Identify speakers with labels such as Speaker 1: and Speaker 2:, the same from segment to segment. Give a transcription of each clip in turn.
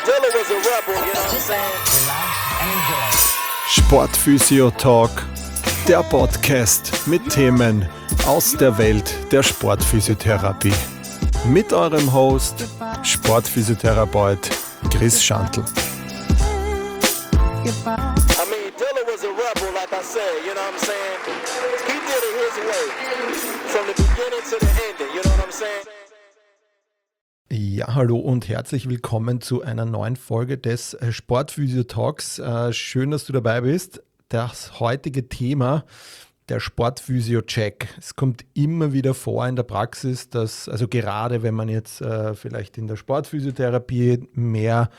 Speaker 1: Dilla was a rebel, you know what I'm saying?
Speaker 2: Sportphysio Talk, der Podcast mit Themen aus der Welt der Sportphysiotherapie. Mit eurem Host, Sportphysiotherapeut Chris Schantl.
Speaker 1: I mean, Dilla was a rebel, like I said, you know what I'm saying? He did it his way, from the beginning to the ending, you know what I'm saying?
Speaker 2: Ja, hallo und herzlich willkommen zu einer neuen Folge des Sportphysio Talks. Schön, dass du dabei bist. Das heutige Thema, der Sportphysio-Check. Es kommt immer wieder vor in der Praxis, dass, also gerade wenn man jetzt vielleicht in der Sportphysiotherapie mehr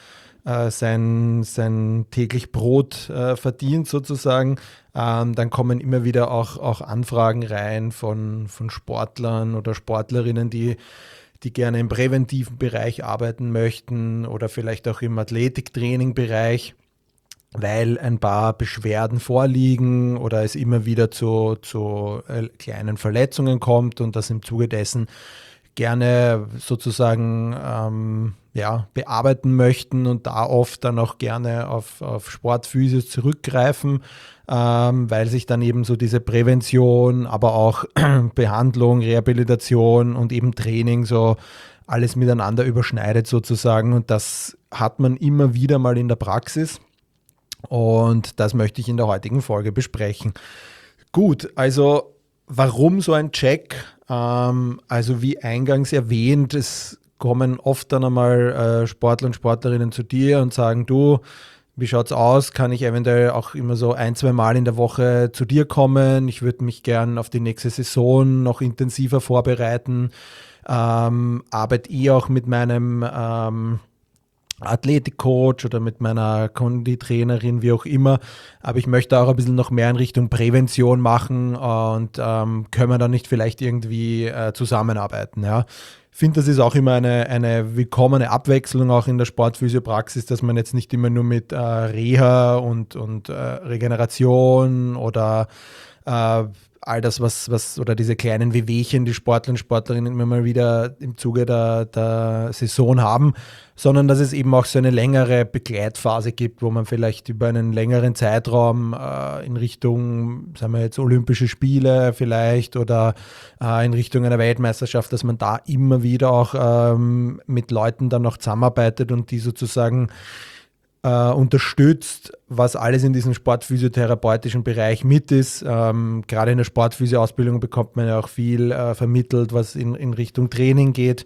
Speaker 2: sein täglich Brot verdient sozusagen, dann kommen immer wieder auch Anfragen rein von Sportlern oder Sportlerinnen, die gerne im präventiven Bereich arbeiten möchten oder vielleicht auch im Athletiktraining-Bereich, weil ein paar Beschwerden vorliegen oder es immer wieder zu kleinen Verletzungen kommt und das im Zuge dessen gerne sozusagen bearbeiten möchten und da oft dann auch gerne auf Sportphysios zurückgreifen, weil sich dann eben so diese Prävention, aber auch Behandlung, Rehabilitation und eben Training so alles miteinander überschneidet sozusagen, und das hat man immer wieder mal in der Praxis und das möchte ich in der heutigen Folge besprechen. Gut, also warum so ein Check? Also wie eingangs erwähnt, es kommen oft dann einmal Sportler und Sportlerinnen zu dir und sagen, du, wie schaut's aus? Kann ich eventuell auch immer so 1-2 Mal in der Woche zu dir kommen? Ich würde mich gern auf die nächste Saison noch intensiver vorbereiten. Arbeite auch mit meinem Athletikcoach oder mit meiner Konditrainerin, wie auch immer. Aber ich möchte auch ein bisschen noch mehr in Richtung Prävention machen und können wir dann nicht vielleicht irgendwie zusammenarbeiten, ja? Ich finde, das ist auch immer eine willkommene Abwechslung auch in der Sportphysiopraxis, dass man jetzt nicht immer nur mit Reha und Regeneration oder all das, was oder diese kleinen Wehwehchen, die Sportler und Sportlerinnen immer mal wieder im Zuge der Saison haben, sondern dass es eben auch so eine längere Begleitphase gibt, wo man vielleicht über einen längeren Zeitraum in Richtung, sagen wir jetzt, Olympische Spiele vielleicht oder in Richtung einer Weltmeisterschaft, dass man da immer wieder auch mit Leuten dann noch zusammenarbeitet und die sozusagen unterstützt, was alles in diesem sportphysiotherapeutischen Bereich mit ist. Gerade in der Sportphysio-Ausbildung bekommt man ja auch viel vermittelt, was in Richtung Training geht.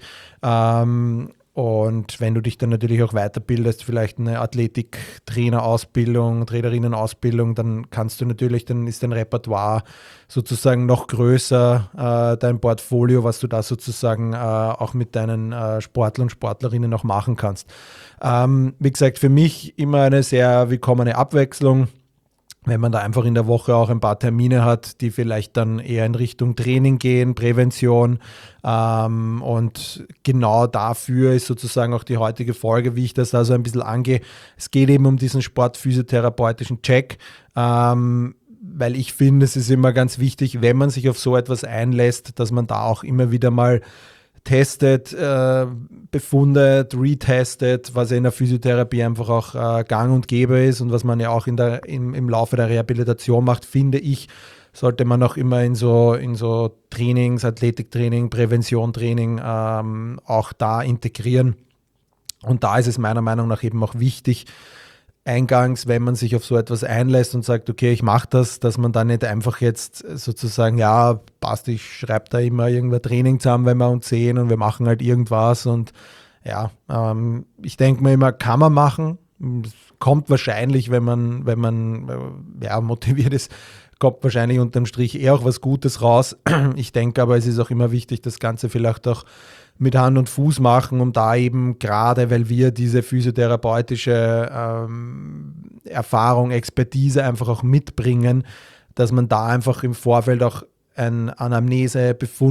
Speaker 2: Und wenn du dich dann natürlich auch weiterbildest, vielleicht eine Athletiktrainerausbildung, Trainerinnenausbildung, dann ist dein Repertoire sozusagen noch größer, dein Portfolio, was du da sozusagen auch mit deinen Sportlern und Sportlerinnen noch machen kannst. Wie gesagt, für mich immer eine sehr willkommene Abwechslung, wenn man da einfach in der Woche auch ein paar Termine hat, die vielleicht dann eher in Richtung Training gehen, Prävention. Und genau dafür ist sozusagen auch die heutige Folge, wie ich das da so ein bisschen angehe. Es geht eben um diesen sportphysiotherapeutischen Check, weil ich finde, es ist immer ganz wichtig, wenn man sich auf so etwas einlässt, dass man da auch immer wieder mal testet, befundet, retestet, was ja in der Physiotherapie einfach auch gang und gäbe ist und was man ja auch im Laufe der Rehabilitation macht, finde ich, sollte man auch immer in so Trainings, Athletiktraining, Präventiontraining auch da integrieren. Und da ist es meiner Meinung nach eben auch wichtig, eingangs, wenn man sich auf so etwas einlässt und sagt, okay, ich mache das, dass man dann nicht einfach jetzt sozusagen, ja, passt, ich schreibe da immer irgendein Training zusammen, wenn wir uns sehen und wir machen halt irgendwas und ja, ich denke mir immer, kann man machen, kommt wahrscheinlich, wenn man motiviert ist, kommt wahrscheinlich unterm Strich eher auch was Gutes raus. Ich denke aber, es ist auch immer wichtig, das Ganze vielleicht auch mit Hand und Fuß machen, um da eben gerade, weil wir diese physiotherapeutische Erfahrung, Expertise einfach auch mitbringen, dass man da einfach im Vorfeld auch ein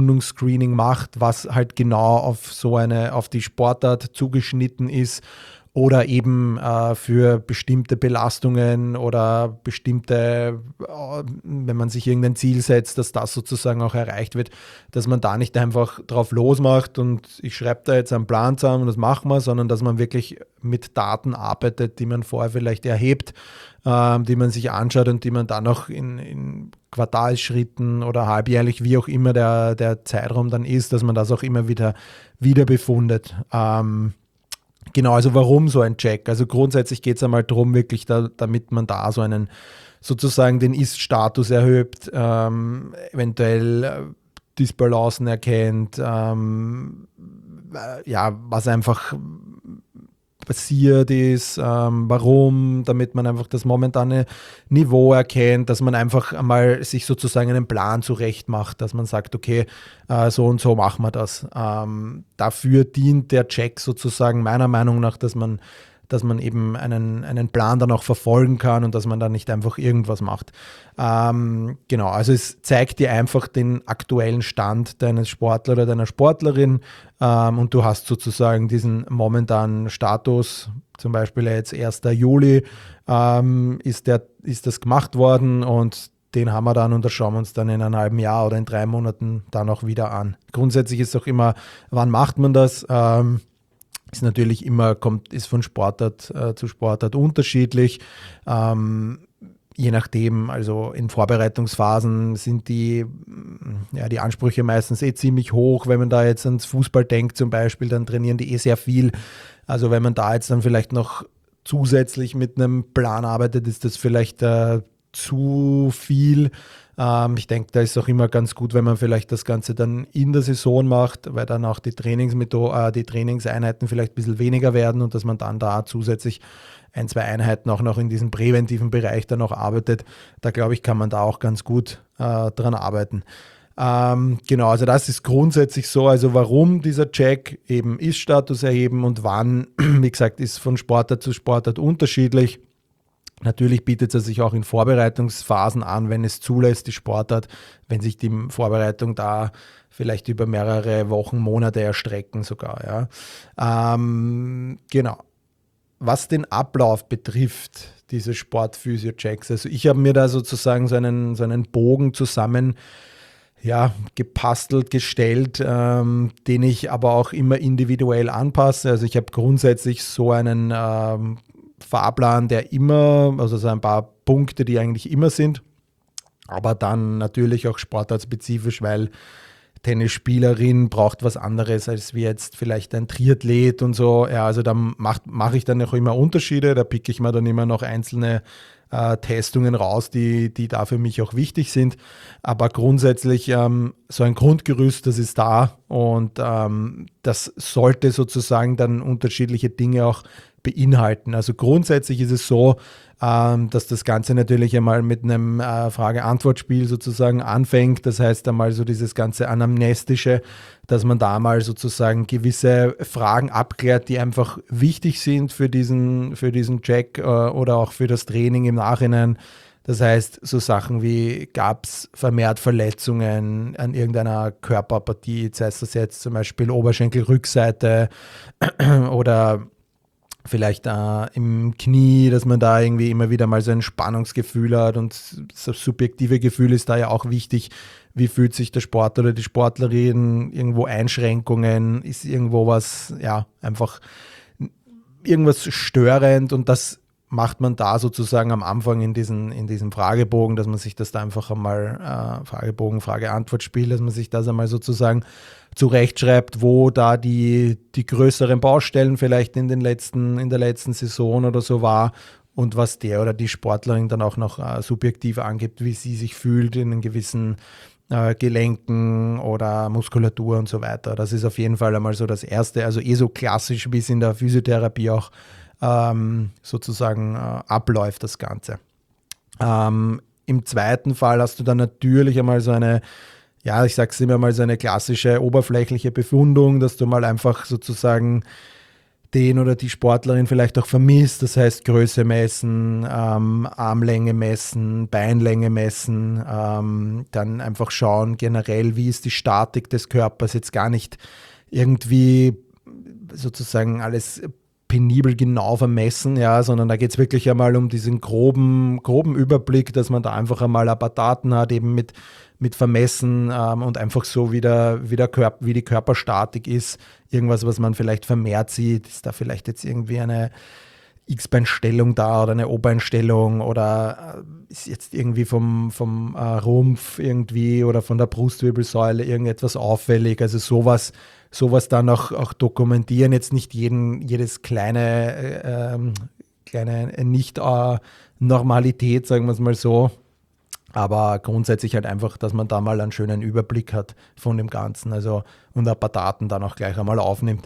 Speaker 2: Anamnese-Befundungsscreening macht, was halt genau auf die Sportart zugeschnitten ist oder eben für bestimmte Belastungen oder bestimmte, wenn man sich irgendein Ziel setzt, dass das sozusagen auch erreicht wird, dass man da nicht einfach drauf losmacht und ich schreibe da jetzt einen Plan zusammen und das machen wir, sondern dass man wirklich mit Daten arbeitet, die man vorher vielleicht erhebt, die man sich anschaut und die man dann auch in Quartalsschritten oder halbjährlich, wie auch immer der Zeitraum dann ist, dass man das auch immer wieder befundet. Genau, also warum so ein Check? Also grundsätzlich geht es einmal darum, wirklich damit man da so einen, sozusagen den Ist-Status erhöht, eventuell Disbalancen erkennt, was einfach passiert ist, warum, damit man einfach das momentane Niveau erkennt, dass man einfach einmal sich sozusagen einen Plan zurecht macht, dass man sagt, okay, so und so machen wir das. Dafür dient der Check sozusagen meiner Meinung nach, dass man eben einen Plan dann auch verfolgen kann und dass man dann nicht einfach irgendwas macht. Genau, also es zeigt dir einfach den aktuellen Stand deines Sportlers oder deiner Sportlerin und du hast sozusagen diesen momentanen Status, zum Beispiel jetzt 1. Juli ist das gemacht worden und den haben wir dann und das schauen wir uns dann in einem halben Jahr oder in 3 Monaten dann auch wieder an. Grundsätzlich ist auch immer, wann macht man das? Ist natürlich immer, ist von Sportart zu Sportart unterschiedlich. Je nachdem, also in Vorbereitungsphasen sind die Ansprüche meistens ziemlich hoch. Wenn man da jetzt ans Fußball denkt zum Beispiel, dann trainieren die sehr viel. Also wenn man da jetzt dann vielleicht noch zusätzlich mit einem Plan arbeitet, ist das vielleicht zu viel. Ich denke, da ist auch immer ganz gut, wenn man vielleicht das Ganze dann in der Saison macht, weil dann auch die Trainingseinheiten vielleicht ein bisschen weniger werden und dass man dann da zusätzlich 1-2 Einheiten auch noch in diesem präventiven Bereich dann auch arbeitet. Da glaube ich, kann man da auch ganz gut dran arbeiten. Genau, also das ist grundsätzlich so, also warum dieser Check eben Ist-Status erheben und wann, wie gesagt, ist von Sportart zu Sportart unterschiedlich. Natürlich bietet es sich auch in Vorbereitungsphasen an, wenn es zulässt, die Sportart, wenn sich die Vorbereitung da vielleicht über mehrere Wochen, Monate erstrecken sogar. Ja. Genau. Was den Ablauf betrifft, diese Sportphysio-Checks, also ich habe mir da sozusagen so einen Bogen zusammen gepastelt, gestellt, den ich aber auch immer individuell anpasse. Also ich habe grundsätzlich so einen Fahrplan, der immer, also so ein paar Punkte, die eigentlich immer sind, aber dann natürlich auch sportartspezifisch, weil Tennisspielerin braucht was anderes als wie jetzt vielleicht ein Triathlet und so. Ja, also da mache ich dann auch immer Unterschiede, da picke ich mir dann immer noch einzelne Testungen raus, die da für mich auch wichtig sind. Aber grundsätzlich so ein Grundgerüst, das ist da und das sollte sozusagen dann unterschiedliche Dinge auch beinhalten. Also grundsätzlich ist es so, dass das Ganze natürlich einmal mit einem Frage-Antwort-Spiel sozusagen anfängt. Das heißt einmal so dieses ganze Anamnestische, dass man da mal sozusagen gewisse Fragen abklärt, die einfach wichtig sind für diesen Check oder auch für das Training im Nachhinein. Das heißt, so Sachen wie, gab es vermehrt Verletzungen an irgendeiner Körperpartie, sei es das jetzt zum Beispiel Oberschenkelrückseite oder vielleicht im Knie, dass man da irgendwie immer wieder mal so ein Spannungsgefühl hat und das subjektive Gefühl ist da ja auch wichtig. Wie fühlt sich der Sportler oder die Sportlerin? Irgendwo Einschränkungen? Ist irgendwo was, einfach irgendwas störend und das macht man da sozusagen am Anfang in diesem Fragebogen, dass man sich das da einfach einmal, Fragebogen, Frage-Antwort-Spiel, dass man sich das einmal sozusagen zurechtschreibt, wo da die größeren Baustellen vielleicht in der letzten Saison oder so war und was der oder die Sportlerin dann auch noch subjektiv angibt, wie sie sich fühlt in einen gewissen Gelenken oder Muskulatur und so weiter. Das ist auf jeden Fall einmal so das Erste, also so klassisch, wie es in der Physiotherapie auch sozusagen abläuft, das Ganze. Im zweiten Fall hast du dann natürlich einmal so eine, ich sag's immer mal, so eine klassische oberflächliche Befundung, dass du mal einfach sozusagen den oder die Sportlerin vielleicht auch vermisst, das heißt Größe messen, Armlänge messen, Beinlänge messen, dann einfach schauen generell, wie ist die Statik des Körpers, jetzt gar nicht irgendwie sozusagen alles penibel genau vermessen, ja, sondern da geht es wirklich einmal um diesen groben Überblick, dass man da einfach einmal ein paar Daten hat, eben mit Vermessen und einfach so wie die Körperstatik ist. Irgendwas, was man vielleicht vermehrt sieht, ist da vielleicht jetzt irgendwie eine X-Beinstellung da oder eine O-Beinstellung oder ist jetzt irgendwie vom Rumpf irgendwie oder von der Brustwirbelsäule irgendetwas auffällig. Also sowas dann auch dokumentieren, jetzt nicht jedes kleine Nicht-Normalität, sagen wir es mal so, aber grundsätzlich halt einfach, dass man da mal einen schönen Überblick hat von dem Ganzen, also und ein paar Daten dann auch gleich einmal aufnimmt.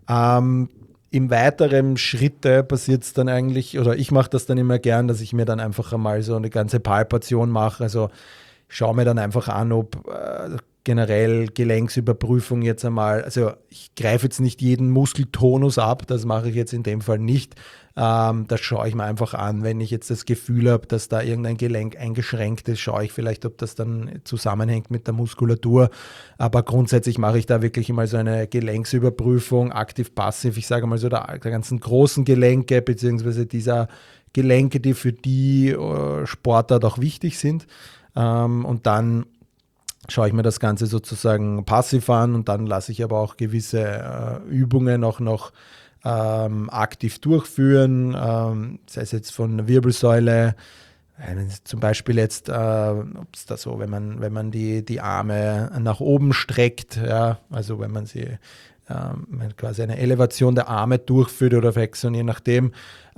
Speaker 2: Im weiteren Schritte passiert es dann eigentlich, oder ich mache das dann immer gern, dass ich mir dann einfach einmal so eine ganze Palpation mache. Also ich schaue mir dann einfach an, ob generell Gelenksüberprüfung jetzt einmal, also ich greife jetzt nicht jeden Muskeltonus ab, das mache ich jetzt in dem Fall nicht. Das schaue ich mir einfach an, wenn ich jetzt das Gefühl habe, dass da irgendein Gelenk eingeschränkt ist, schaue ich vielleicht, ob das dann zusammenhängt mit der Muskulatur. Aber grundsätzlich mache ich da wirklich mal so eine Gelenksüberprüfung, aktiv-passiv, ich sage mal so der ganzen großen Gelenke, beziehungsweise dieser Gelenke, die für die Sportart auch wichtig sind. Und dann schaue ich mir das Ganze sozusagen passiv an und dann lasse ich aber auch gewisse Übungen auch noch aktiv durchführen, sei es jetzt von der Wirbelsäule, zum Beispiel jetzt, ob es da so, wenn man die Arme nach oben streckt, ja, also wenn man sie quasi eine Elevation der Arme durchführt oder Flexion, je nachdem,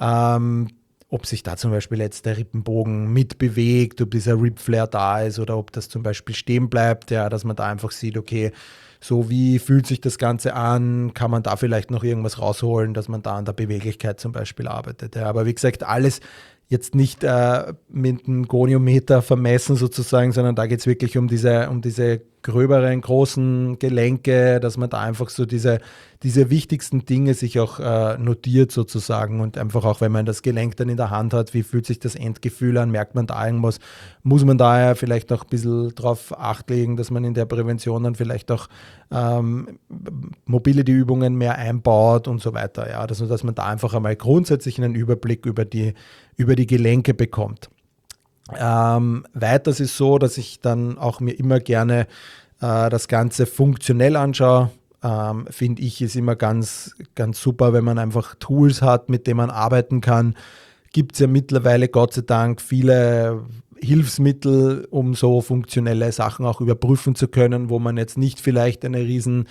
Speaker 2: ob sich da zum Beispiel jetzt der Rippenbogen mitbewegt, ob dieser Ripflare da ist oder ob das zum Beispiel stehen bleibt, ja, dass man da einfach sieht, okay, so wie fühlt sich das Ganze an, kann man da vielleicht noch irgendwas rausholen, dass man da an der Beweglichkeit zum Beispiel arbeitet. Ja, aber wie gesagt, alles jetzt nicht mit einem Goniometer vermessen sozusagen, sondern da geht es wirklich um diese gröberen, großen Gelenke, dass man da einfach so diese wichtigsten Dinge sich auch notiert sozusagen und einfach auch, wenn man das Gelenk dann in der Hand hat, wie fühlt sich das Endgefühl an, merkt man da irgendwas, muss man daher vielleicht auch ein bisschen drauf Acht legen, dass man in der Prävention dann vielleicht auch Mobility-Übungen mehr einbaut und so weiter, ja, dass man da einfach einmal grundsätzlich einen Überblick über die Gelenke bekommt. Weiters ist so, dass ich dann auch mir immer gerne das Ganze funktionell anschaue. Finde ich, ist immer ganz, ganz super, wenn man einfach Tools hat, mit denen man arbeiten kann. Gibt es ja mittlerweile Gott sei Dank viele Hilfsmittel, um so funktionelle Sachen auch überprüfen zu können, wo man jetzt nicht vielleicht ein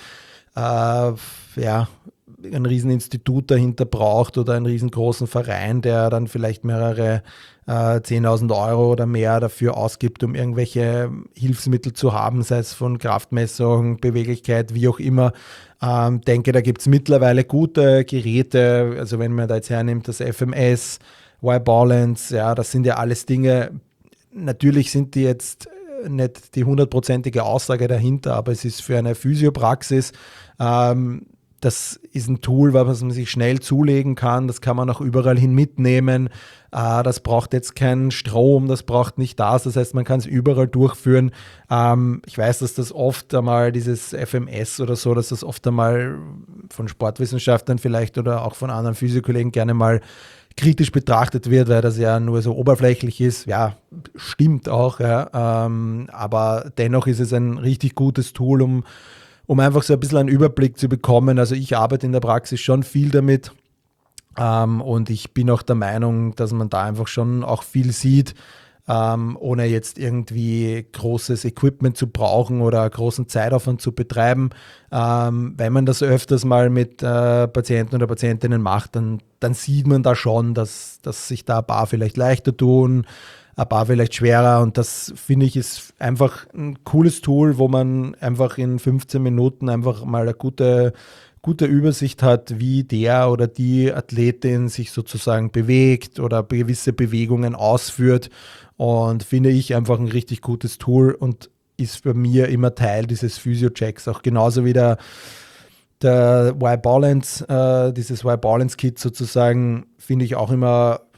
Speaker 2: Rieseninstitut dahinter braucht oder einen riesengroßen Verein, der dann vielleicht mehrere 10.000 Euro oder mehr dafür ausgibt, um irgendwelche Hilfsmittel zu haben, sei es von Kraftmessung, Beweglichkeit, wie auch immer. Denke, da gibt es mittlerweile gute Geräte, also wenn man da jetzt hernimmt, das FMS, Y-Balance, ja, das sind ja alles Dinge, natürlich sind die jetzt nicht die 100%ige Aussage dahinter, aber es ist für eine Physiopraxis, das ist ein Tool, was man sich schnell zulegen kann. Das kann man auch überall hin mitnehmen. Das braucht jetzt keinen Strom, das braucht nicht das. Das heißt, man kann es überall durchführen. Ich weiß, dass das oft einmal dieses FMS oder so, dass das oft einmal von Sportwissenschaftlern vielleicht oder auch von anderen Physiokollegen gerne mal kritisch betrachtet wird, weil das ja nur so oberflächlich ist. Ja, stimmt auch. Ja. Aber dennoch ist es ein richtig gutes Tool, um einfach so ein bisschen einen Überblick zu bekommen. Also ich arbeite in der Praxis schon viel damit und ich bin auch der Meinung, dass man da einfach schon auch viel sieht, ohne jetzt irgendwie großes Equipment zu brauchen oder großen Zeitaufwand zu betreiben. Wenn man das öfters mal mit Patienten oder Patientinnen macht, dann sieht man da schon, dass sich da ein paar vielleicht leichter tun, ein paar vielleicht schwerer, und das finde ich ist einfach ein cooles Tool, wo man einfach in 15 Minuten einfach mal eine gute Übersicht hat, wie der oder die Athletin sich sozusagen bewegt oder gewisse Bewegungen ausführt, und finde ich einfach ein richtig gutes Tool und ist bei mir immer Teil dieses Physio-Checks, auch genauso wie der Y-Balance, dieses Y-Balance-Kit sozusagen, finde ich auch immer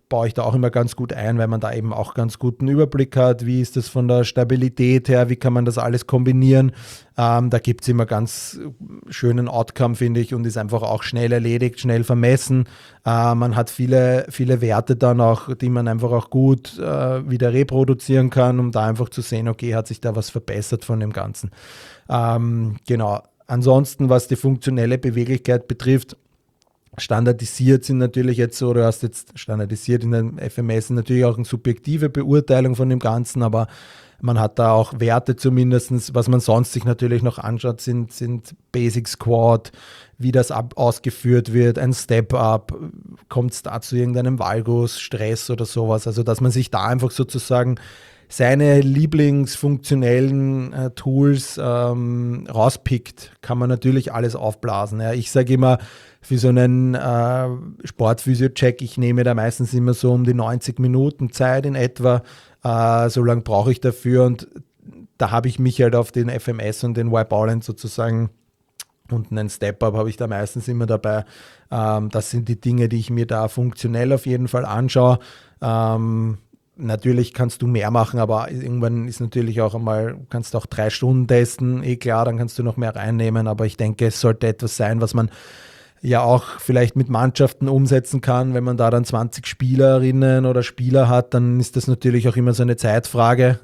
Speaker 2: baue ich da auch immer ganz gut ein, weil man da eben auch ganz guten Überblick hat, wie ist das von der Stabilität her, wie kann man das alles kombinieren. Da gibt es immer ganz schönen Outcome, finde ich, und ist einfach auch schnell erledigt, schnell vermessen. Man hat viele, viele Werte dann auch, die man einfach auch gut wieder reproduzieren kann, um da einfach zu sehen, okay, hat sich da was verbessert von dem Ganzen. Genau. Ansonsten, was die funktionelle Beweglichkeit betrifft, standardisiert sind natürlich jetzt so, du hast jetzt standardisiert in den FMS natürlich auch eine subjektive Beurteilung von dem Ganzen, aber man hat da auch Werte zumindest, was man sonst sich natürlich noch anschaut, sind Basic Squat, wie das ausgeführt wird, ein Step-Up, kommt es da zu irgendeinem Valgus, Stress oder sowas, also dass man sich da einfach sozusagen seine lieblingsfunktionellen Tools rauspickt, kann man natürlich alles aufblasen. Ja. Ich sage immer, für so einen Sportphysio-Check, ich nehme da meistens immer so um die 90 Minuten Zeit in etwa. So lange brauche ich dafür und da habe ich mich halt auf den FMS und den Y-Bowland sozusagen und einen Step-Up habe ich da meistens immer dabei. Das sind die Dinge, die ich mir da funktionell auf jeden Fall anschaue. Natürlich kannst du mehr machen, aber irgendwann ist natürlich auch einmal, kannst du auch 3 Stunden testen, klar, dann kannst du noch mehr reinnehmen, aber ich denke, es sollte etwas sein, was man ja auch vielleicht mit Mannschaften umsetzen kann. Wenn man da dann 20 Spielerinnen oder Spieler hat, dann ist das natürlich auch immer so eine Zeitfrage.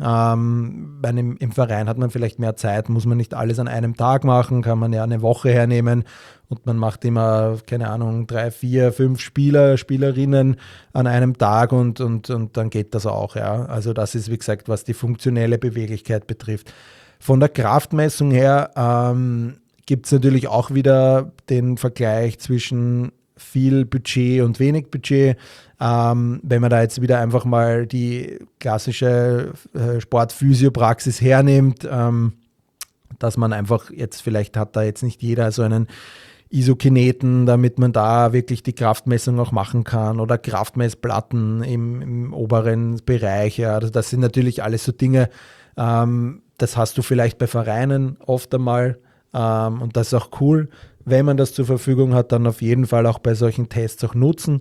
Speaker 2: Im Verein hat man vielleicht mehr Zeit, muss man nicht alles an einem Tag machen, kann man ja eine Woche hernehmen und man macht immer, keine Ahnung, 3, 4, 5 Spielerinnen an einem Tag und dann geht das auch. Ja. Also das ist, wie gesagt, was die funktionelle Beweglichkeit betrifft. Von der Kraftmessung her gibt es natürlich auch wieder den Vergleich zwischen viel Budget und wenig Budget. Wenn man da jetzt wieder einfach mal die klassische Sportphysiopraxis hernimmt, dass man einfach jetzt, vielleicht hat da jetzt nicht jeder so einen Isokineten, damit man da wirklich die Kraftmessung auch machen kann oder Kraftmessplatten im oberen Bereich. Ja. Also das sind natürlich alles so Dinge, das hast du vielleicht bei Vereinen oft einmal. Und das ist auch cool, wenn man das zur Verfügung hat, dann auf jeden Fall auch bei solchen Tests auch nutzen.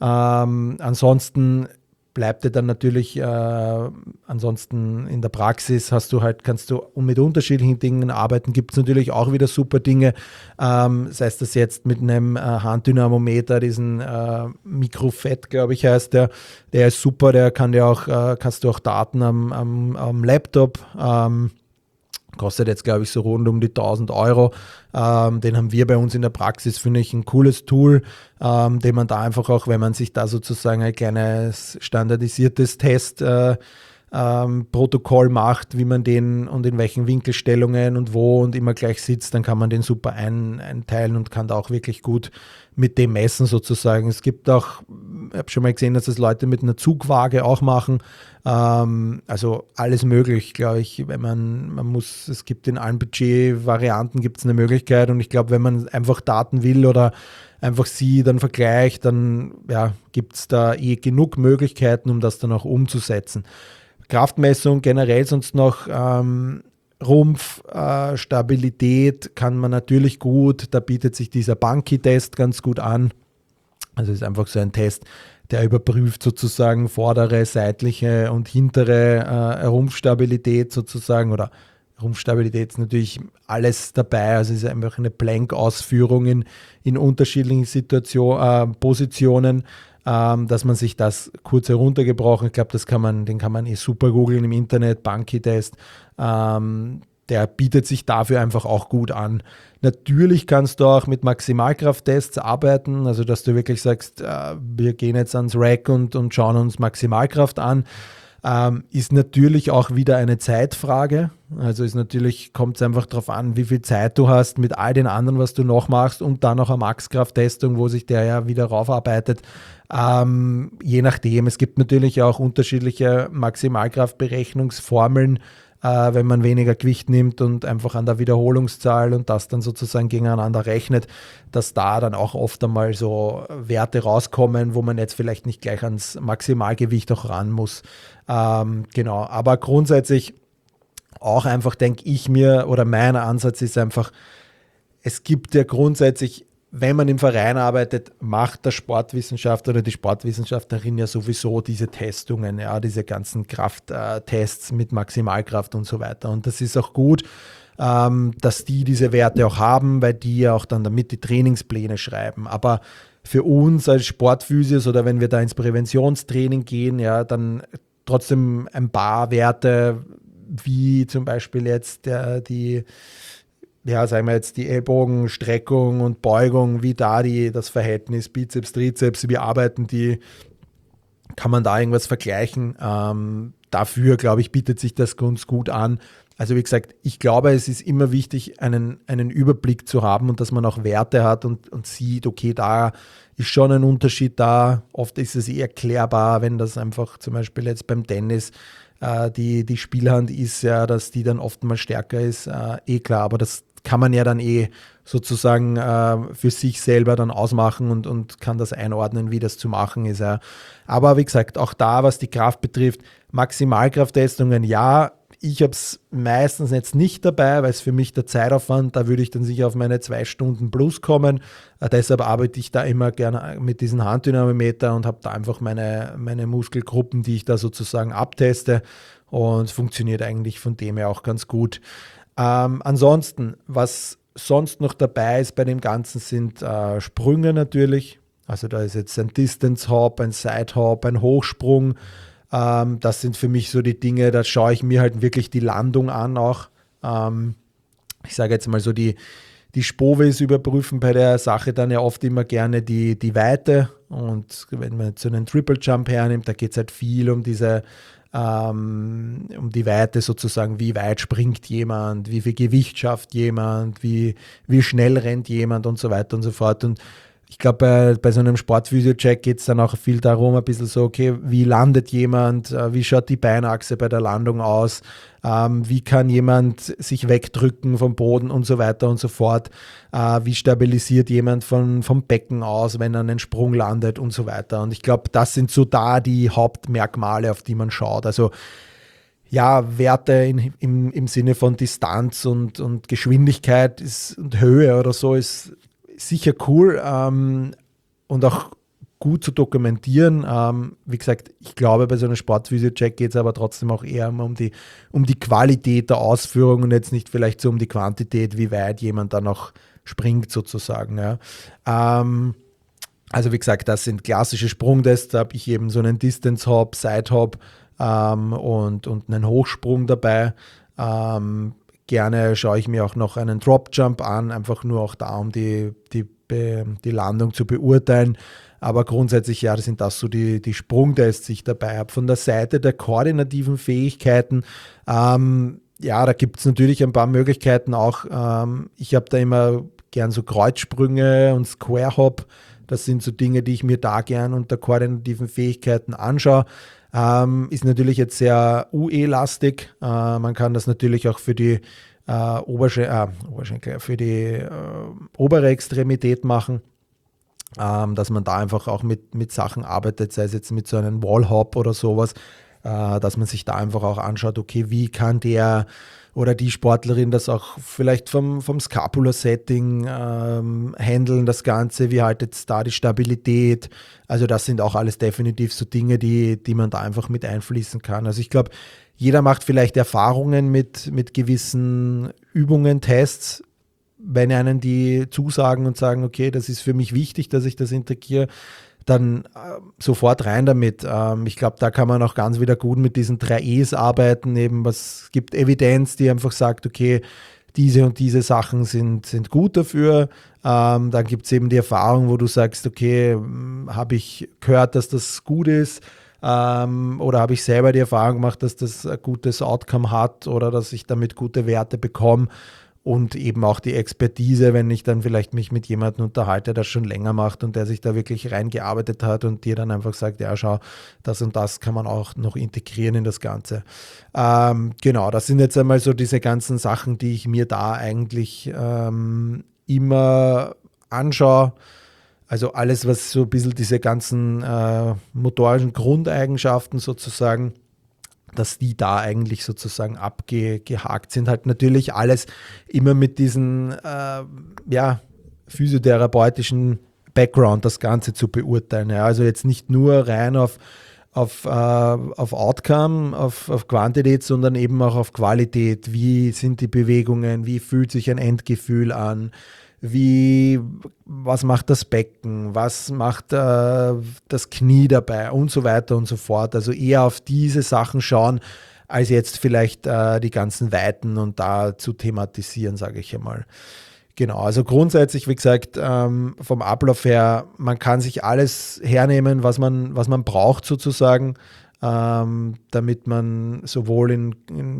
Speaker 2: Ansonsten bleibt dir dann natürlich, ansonsten in der Praxis kannst du mit unterschiedlichen Dingen arbeiten, gibt es natürlich auch wieder super Dinge, sei es das jetzt mit einem Handdynamometer, diesen Mikrofett, glaube ich, heißt der ist super, der kann dir auch, kannst du auch Daten am Laptop, kostet jetzt, glaube ich, so rund um die 1.000 Euro. Den haben wir bei uns in der Praxis, finde ich, ein cooles Tool, den man da einfach auch, wenn man sich da sozusagen ein kleines standardisiertes Testprotokoll macht, wie man den und in welchen Winkelstellungen und wo und immer gleich sitzt, dann kann man den super einteilen und kann da auch wirklich gut mit dem messen sozusagen. Es gibt auch, ich habe schon mal gesehen, dass das Leute mit einer Zugwaage auch machen. Also alles möglich, glaube ich, wenn man muss, es gibt in allen Budgetvarianten gibt es eine Möglichkeit und ich glaube, wenn man einfach Daten will oder einfach sie dann vergleicht, dann ja, gibt es da genug Möglichkeiten, um das dann auch umzusetzen. Kraftmessung generell sonst noch Rumpf, Stabilität kann man natürlich gut, da bietet sich dieser Bunky-Test ganz gut an. Also ist einfach so ein Test, der überprüft sozusagen vordere, seitliche und hintere Rumpfstabilität sozusagen, oder Rumpfstabilität ist natürlich alles dabei, also es ist einfach eine Plank-Ausführung in unterschiedlichen Positionen, dass man sich das kurz heruntergebrochen, ich glaube, den kann man super googeln im Internet, Bunky-Test, der bietet sich dafür einfach auch gut an. Natürlich kannst du auch mit Maximalkrafttests arbeiten, also dass du wirklich sagst, wir gehen jetzt ans Rack und schauen uns Maximalkraft an. Ist natürlich auch wieder eine Zeitfrage. Also kommt es einfach darauf an, wie viel Zeit du hast mit all den anderen, was du noch machst und dann noch eine Maxkrafttestung, wo sich der ja wieder raufarbeitet. Je nachdem, es gibt natürlich auch unterschiedliche Maximalkraftberechnungsformeln, wenn man weniger Gewicht nimmt und einfach an der Wiederholungszahl und das dann sozusagen gegeneinander rechnet, dass da dann auch oft einmal so Werte rauskommen, wo man jetzt vielleicht nicht gleich ans Maximalgewicht auch ran muss. Genau, aber grundsätzlich auch einfach denke ich mir, oder mein Ansatz ist einfach, es gibt ja grundsätzlich wenn man im Verein arbeitet, macht der Sportwissenschaftler oder die Sportwissenschaftlerin ja sowieso diese Testungen, ja, diese ganzen Krafttests mit Maximalkraft und so weiter. Und das ist auch gut, dass die diese Werte auch haben, weil die ja auch dann damit die Trainingspläne schreiben. Aber für uns als Sportphysios oder wenn wir da ins Präventionstraining gehen, ja, dann trotzdem ein paar Werte, wie zum Beispiel jetzt die Ellbogenstreckung und Beugung, wie da das Verhältnis Bizeps, Trizeps, wie arbeiten die, kann man da irgendwas vergleichen? Dafür, glaube ich, bietet sich das ganz gut an. Also wie gesagt, ich glaube, es ist immer wichtig, einen Überblick zu haben und dass man auch Werte hat und sieht, okay, da ist schon ein Unterschied da. Oft ist es erklärbar, wenn das einfach zum Beispiel jetzt beim Tennis die Spielhand ist, ja, dass die dann oft mal stärker ist, klar, aber das kann man ja dann sozusagen für sich selber dann ausmachen und kann das einordnen, wie das zu machen ist. Ja. Aber wie gesagt, auch da, was die Kraft betrifft, Maximalkrafttestungen, ja, ich habe es meistens jetzt nicht dabei, weil es für mich der Zeitaufwand, da würde ich dann sicher auf meine 2 Stunden plus kommen. Deshalb arbeite ich da immer gerne mit diesem Handdynamometer und habe da einfach meine Muskelgruppen, die ich da sozusagen abteste und funktioniert eigentlich von dem her auch ganz gut. Ansonsten, was sonst noch dabei ist bei dem Ganzen, sind Sprünge natürlich. Also da ist jetzt ein Distance Hop, ein Side Hop, ein Hochsprung. Das sind für mich so die Dinge, da schaue ich mir halt wirklich die Landung an auch. Ich sage jetzt mal so, die Spovis überprüfen bei der Sache dann ja oft immer gerne die Weite. Und wenn man jetzt so einen Triple Jump hernimmt, da geht es halt viel um die Weite sozusagen, wie weit springt jemand, wie viel Gewicht schafft jemand, wie schnell rennt jemand und so weiter und so fort. Und ich glaube, bei so einem Sportphysio-Check geht es dann auch viel darum, ein bisschen so, okay, wie landet jemand, wie schaut die Beinachse bei der Landung aus, wie kann jemand sich wegdrücken vom Boden und so weiter und so fort, wie stabilisiert jemand vom Becken aus, wenn er einen Sprung landet und so weiter. Und ich glaube, das sind so da die Hauptmerkmale, auf die man schaut. Also ja, Werte im Sinne von Distanz und Geschwindigkeit und Höhe oder so ist sicher cool und auch gut zu dokumentieren. Wie gesagt, ich glaube, bei so einem Sportphysio-Check geht es aber trotzdem auch eher um die Qualität der Ausführung und jetzt nicht vielleicht so um die Quantität, wie weit jemand dann noch springt sozusagen. Ja. Also wie gesagt, das sind klassische Sprungtests. Da habe ich eben so einen Distance Hop, Side Hop und einen Hochsprung dabei. Gerne schaue ich mir auch noch einen Drop Jump an, einfach nur auch da, um die Landung zu beurteilen. Aber grundsätzlich, ja, das sind das so die Sprungtests, die ich dabei habe. Von der Seite der koordinativen Fähigkeiten, ja, da gibt es natürlich ein paar Möglichkeiten auch. Ich habe da immer gern so Kreuzsprünge und Square Hop. Das sind so Dinge, die ich mir da gern unter koordinativen Fähigkeiten anschaue. Ist natürlich jetzt sehr UE-lastig. Man kann das natürlich auch für die für die obere Extremität machen, dass man da einfach auch mit Sachen arbeitet, sei es jetzt mit so einem Wallhop oder sowas, dass man sich da einfach auch anschaut, okay, wie kann der oder die Sportlerin das auch vielleicht vom Scapula-Setting handeln, das Ganze, wie haltet es da die Stabilität, also das sind auch alles definitiv so Dinge, die man da einfach mit einfließen kann. Also ich glaube, jeder macht vielleicht Erfahrungen mit gewissen Übungen, Tests, wenn einen die zusagen und sagen, okay, das ist für mich wichtig, dass ich das integriere, dann sofort rein damit. Ich glaube, da kann man auch ganz wieder gut mit diesen 3 E's arbeiten. Eben, was gibt Evidenz, die einfach sagt, okay, diese und diese Sachen sind gut dafür. Dann gibt es eben die Erfahrung, wo du sagst, okay, habe ich gehört, dass das gut ist, oder habe ich selber die Erfahrung gemacht, dass das ein gutes Outcome hat oder dass ich damit gute Werte bekomme. Und eben auch die Expertise, wenn ich dann vielleicht mich mit jemandem unterhalte, der das schon länger macht und der sich da wirklich reingearbeitet hat und dir dann einfach sagt, ja schau, das und das kann man auch noch integrieren in das Ganze. Genau, das sind jetzt einmal so diese ganzen Sachen, die ich mir da eigentlich immer anschaue. Also alles, was so ein bisschen diese ganzen motorischen Grundeigenschaften sozusagen, dass die da eigentlich sozusagen abgehakt sind. Halt natürlich alles immer mit diesen physiotherapeutischen Background das Ganze zu beurteilen. Ja. Also jetzt nicht nur rein auf Outcome, auf Quantität, sondern eben auch auf Qualität. Wie sind die Bewegungen? Wie fühlt sich ein Endgefühl an? Was macht das Becken? Was macht das Knie dabei? Und so weiter und so fort. Also eher auf diese Sachen schauen, als jetzt vielleicht die ganzen Weiten und da zu thematisieren, sage ich einmal. Genau, also grundsätzlich, wie gesagt, vom Ablauf her, man kann sich alles hernehmen, was man braucht sozusagen, damit man sowohl in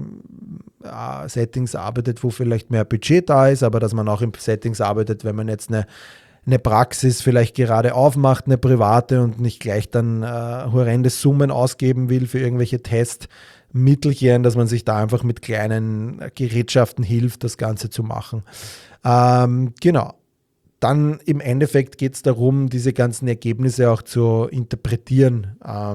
Speaker 2: Settings arbeitet, wo vielleicht mehr Budget da ist, aber dass man auch in Settings arbeitet, wenn man jetzt eine Praxis vielleicht gerade aufmacht, eine private und nicht gleich dann horrende Summen ausgeben will für irgendwelche Testmittelchen, dass man sich da einfach mit kleinen Gerätschaften hilft, das Ganze zu machen. Genau. Dann im Endeffekt geht es darum, diese ganzen Ergebnisse auch zu interpretieren.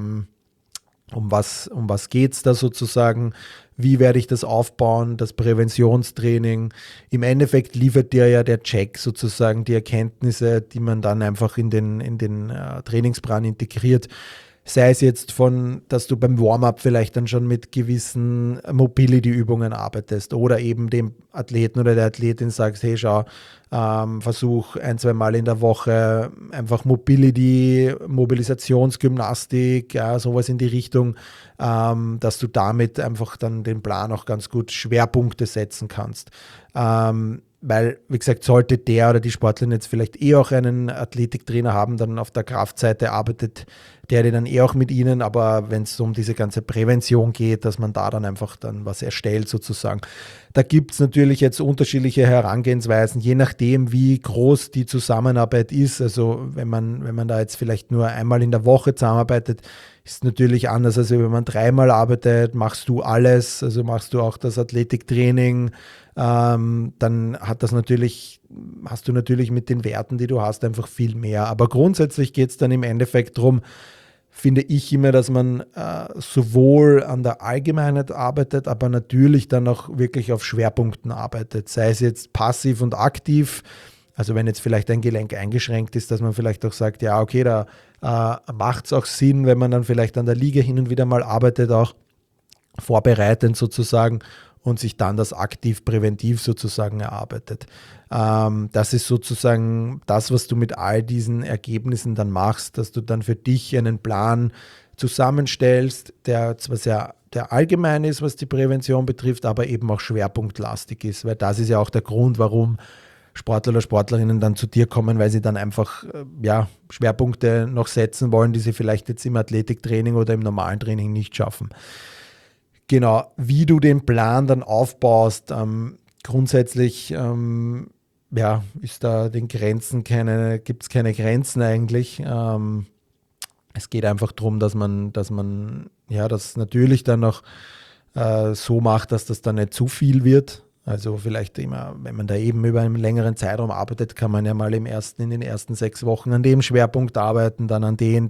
Speaker 2: Um was geht es da sozusagen? Wie werde ich das aufbauen? Das Präventionstraining. Im Endeffekt liefert dir ja der Check sozusagen die Erkenntnisse, die man dann einfach in den Trainingsplan integriert. Sei es jetzt dass du beim Warm-up vielleicht dann schon mit gewissen Mobility-Übungen arbeitest oder eben dem Athleten oder der Athletin sagst, hey schau, versuch 1-2 Mal in der Woche einfach Mobility, Mobilisationsgymnastik, ja, sowas in die Richtung, dass du damit einfach dann den Plan auch ganz gut Schwerpunkte setzen kannst. Weil, wie gesagt, sollte der oder die Sportlerin jetzt vielleicht auch einen Athletiktrainer haben, dann auf der Kraftseite arbeitet der dann auch mit ihnen, aber wenn es um diese ganze Prävention geht, dass man da dann einfach dann was erstellt sozusagen. Da gibt es natürlich jetzt unterschiedliche Herangehensweisen, je nachdem, wie groß die Zusammenarbeit ist. Also wenn man da jetzt vielleicht nur einmal in der Woche zusammenarbeitet, ist natürlich anders, als wenn man 3-mal arbeitet, machst du alles, also machst du auch das Athletiktraining, dann hast du natürlich mit den Werten, die du hast, einfach viel mehr. Aber grundsätzlich geht es dann im Endeffekt darum, finde ich immer, dass man sowohl an der Allgemeinheit arbeitet, aber natürlich dann auch wirklich auf Schwerpunkten arbeitet, sei es jetzt passiv und aktiv. Also wenn jetzt vielleicht ein Gelenk eingeschränkt ist, dass man vielleicht auch sagt, ja okay, da macht es auch Sinn, wenn man dann vielleicht an der Liege hin und wieder mal arbeitet, auch vorbereitend sozusagen und sich dann das aktiv-präventiv sozusagen erarbeitet. Das ist sozusagen das, was du mit all diesen Ergebnissen dann machst, dass du dann für dich einen Plan zusammenstellst, der zwar sehr der allgemein ist, was die Prävention betrifft, aber eben auch schwerpunktlastig ist, weil das ist ja auch der Grund, warum Sportler oder Sportlerinnen dann zu dir kommen, weil sie dann einfach Schwerpunkte noch setzen wollen, die sie vielleicht jetzt im Athletiktraining oder im normalen Training nicht schaffen. Genau, wie du den Plan dann aufbaust, grundsätzlich ist da den Grenzen gibt es keine Grenzen eigentlich. Es geht einfach darum, dass man das natürlich dann noch so macht, dass das dann nicht zu viel wird. Also vielleicht immer, wenn man da eben über einen längeren Zeitraum arbeitet, kann man ja mal in den ersten 6 Wochen an dem Schwerpunkt arbeiten, dann an den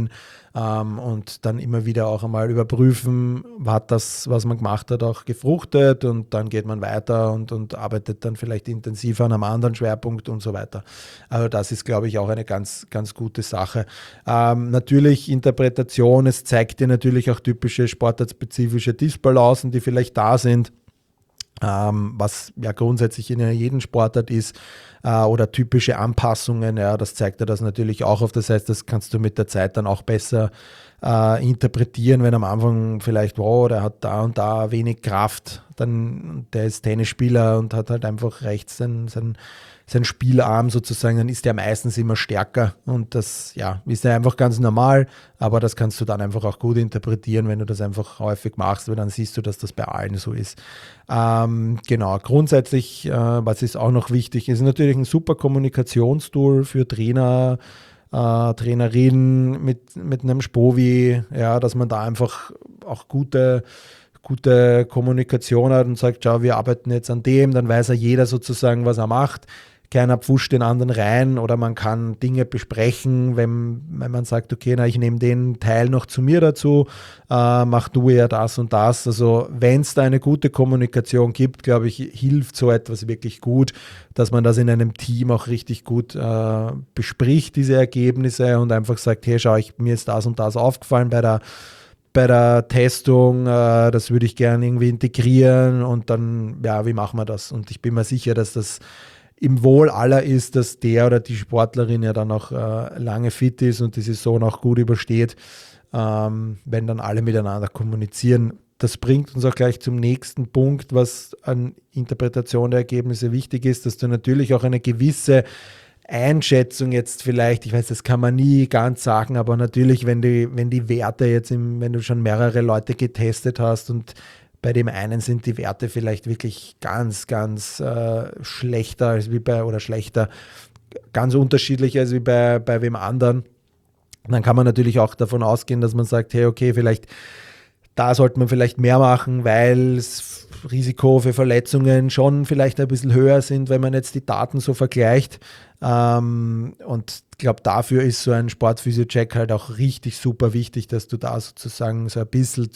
Speaker 2: und dann immer wieder auch einmal überprüfen, hat das, was man gemacht hat, auch gefruchtet und dann geht man weiter und arbeitet dann vielleicht intensiver an einem anderen Schwerpunkt und so weiter. Also das ist, glaube ich, auch eine ganz, ganz gute Sache. Natürlich Interpretation, es zeigt dir natürlich auch typische sportartspezifische Disbalancen, die vielleicht da sind. Was ja grundsätzlich in jedem Sportart ist, oder typische Anpassungen, das zeigt dir das natürlich auch auf. Das heißt, das kannst du mit der Zeit dann auch besser interpretieren, wenn am Anfang vielleicht, der hat da und da wenig Kraft, dann der ist Tennisspieler und hat halt einfach rechts sein Spielarm sozusagen, dann ist der meistens immer stärker und das ist ja einfach ganz normal, aber das kannst du dann einfach auch gut interpretieren, wenn du das einfach häufig machst, weil dann siehst du, dass das bei allen so ist. Genau, grundsätzlich, was ist auch noch wichtig, ist natürlich ein super Kommunikationstool für Trainer, Trainerinnen mit einem Spovi, dass man da einfach auch gute Kommunikation hat und sagt, schau, wir arbeiten jetzt an dem, dann weiß jeder sozusagen, was er macht. keiner pfuscht den anderen rein oder man kann Dinge besprechen, wenn man sagt, okay, na, ich nehme den Teil noch zu mir dazu, mach du eher das und das. Also wenn es da eine gute Kommunikation gibt, glaube ich, hilft so etwas wirklich gut, dass man das in einem Team auch richtig gut bespricht, diese Ergebnisse, und einfach sagt, hey, schau, mir ist das und das aufgefallen bei der Testung, das würde ich gerne irgendwie integrieren, und dann, ja, wie machen wir das? Und ich bin mir sicher, dass das im Wohl aller ist, dass der oder die Sportlerin ja dann auch lange fit ist und die Saison auch gut übersteht, wenn dann alle miteinander kommunizieren. Das bringt uns auch gleich zum nächsten Punkt, was an Interpretation der Ergebnisse wichtig ist, dass du natürlich auch eine gewisse Einschätzung jetzt vielleicht, ich weiß, das kann man nie ganz sagen, aber natürlich, wenn die Werte jetzt, wenn du schon mehrere Leute getestet hast und bei dem einen sind die Werte vielleicht wirklich ganz, ganz schlechter als schlechter, ganz unterschiedlich als wie bei wem anderen. Dann kann man natürlich auch davon ausgehen, dass man sagt, hey, okay, da sollte man vielleicht mehr machen, weil das Risiko für Verletzungen schon vielleicht ein bisschen höher sind, wenn man jetzt die Daten so vergleicht. Und ich glaube, dafür ist so ein Sportphysio-Check halt auch richtig super wichtig, dass du da sozusagen so ein bisschen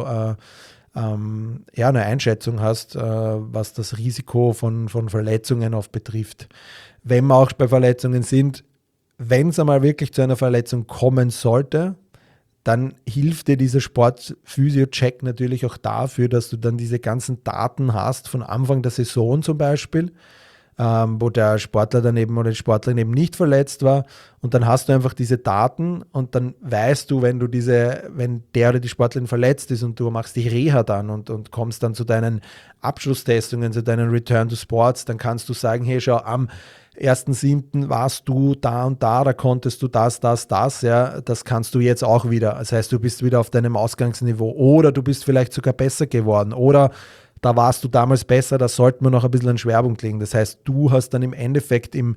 Speaker 2: eine Einschätzung hast, was das Risiko von Verletzungen oft betrifft. Wenn wir auch bei Verletzungen sind, wenn es einmal wirklich zu einer Verletzung kommen sollte, dann hilft dir dieser Sportphysio-Check natürlich auch dafür, dass du dann diese ganzen Daten hast von Anfang der Saison zum Beispiel, wo der Sportler dann eben oder die Sportlerin eben nicht verletzt war, und dann hast du einfach diese Daten und dann weißt du, wenn der oder die Sportlerin verletzt ist und du machst die Reha dann und kommst dann zu deinen Abschlusstestungen, zu deinen Return to Sports, dann kannst du sagen, hey, schau, am 1.7. warst du da und da konntest du das, ja, das kannst du jetzt auch wieder. Das heißt, du bist wieder auf deinem Ausgangsniveau oder du bist vielleicht sogar besser geworden oder da warst du damals besser, da sollten wir noch ein bisschen an Schwerpunkt legen. Das heißt, du hast dann im Endeffekt im